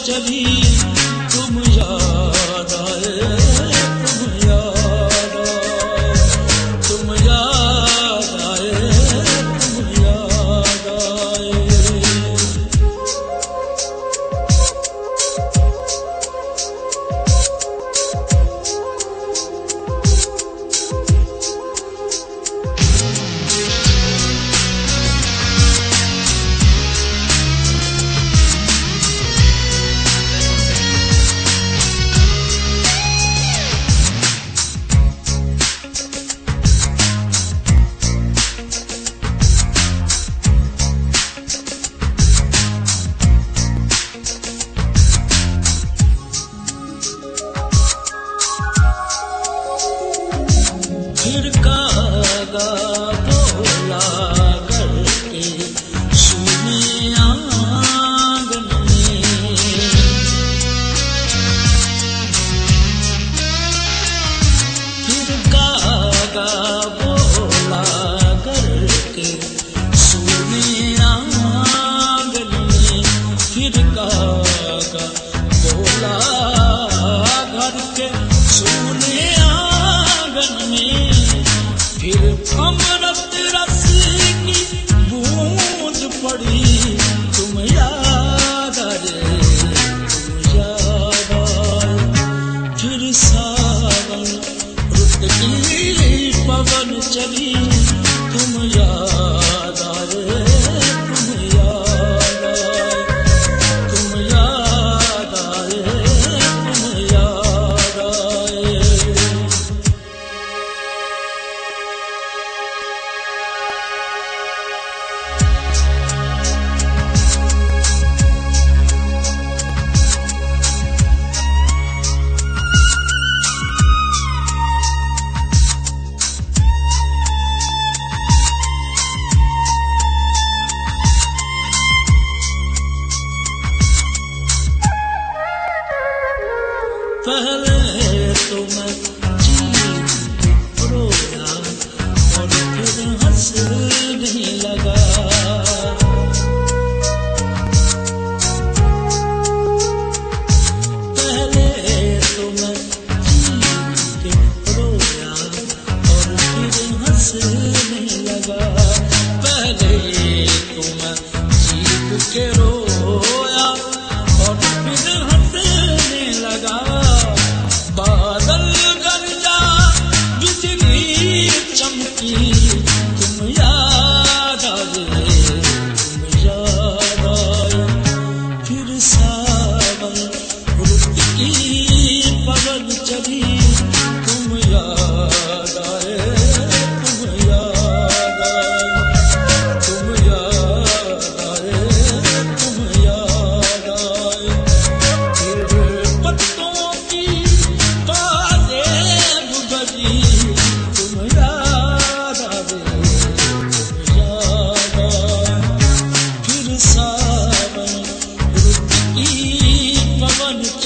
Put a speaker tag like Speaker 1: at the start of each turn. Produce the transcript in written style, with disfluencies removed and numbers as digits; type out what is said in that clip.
Speaker 1: चली तुम याद आए, तुम याद आए, तुम याद आए, तुम याद आए। फिर कागा बोला करके सुने आंगन में, फिर कागा बोला करके सुने आंगन में, फिर कागा बोला करके सुने आंगन में, फिर अमृत रस की बूंद पड़ी तुम याद आए, तुम याद आए। फिर सावन रुत की पवन चली तुम याद आए, तुम याद आए, तुम याद आए, तुम याद आए। पहले तो मैं चीख रोया और फिर हंसने लगा, पहले तो मैं चीख रोया और फिर हंसने लगा, पहले तो मैं चीख के रोया और फिर हंसने लगा। बादल गरजा बिजली चमकी तुम याद आए, तुम याद आए। फिर सावन रुत की पवन चली तुम याद आए, तुम याद आए, तुम याद आए, तुम याद आए। फिर पत्तों की तुम याद आए, तुम याद आए। फिर सावन रुत की पवन